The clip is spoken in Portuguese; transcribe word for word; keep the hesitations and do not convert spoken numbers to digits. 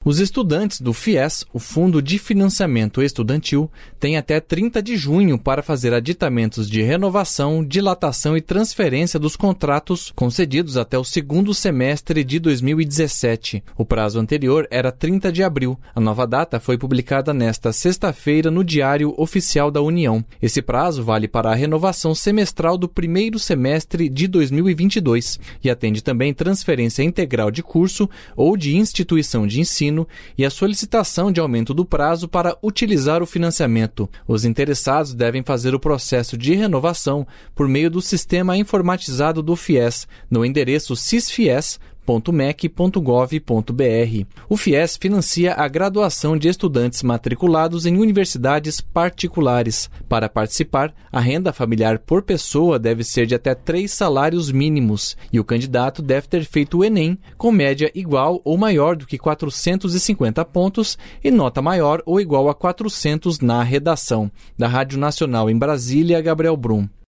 Os estudantes do FIES, o Fundo de Financiamento Estudantil, têm até trinta de junho para fazer aditamentos de renovação, dilatação e transferência dos contratos concedidos até o segundo semestre de dois mil e dezessete. O prazo anterior era trinta de abril. A nova data foi publicada nesta sexta-feira no Diário Oficial da União. Esse prazo vale para a renovação semestral do primeiro semestre de dois mil e vinte e dois e atende também transferência integral de curso ou de instituição de ensino e a solicitação de aumento do prazo para utilizar o financiamento. Os interessados devem fazer o processo de renovação por meio do sistema informatizado do FIES, no endereço cisfies ponto mec ponto gov ponto br. O FIES financia a graduação de estudantes matriculados em universidades particulares. Para participar, a renda familiar por pessoa deve ser de até três salários mínimos e o candidato deve ter feito o Enem com média igual ou maior do que quatrocentos e cinquenta pontos e nota maior ou igual a quatrocentos na redação. Da Rádio Nacional em Brasília, Gabriel Brum.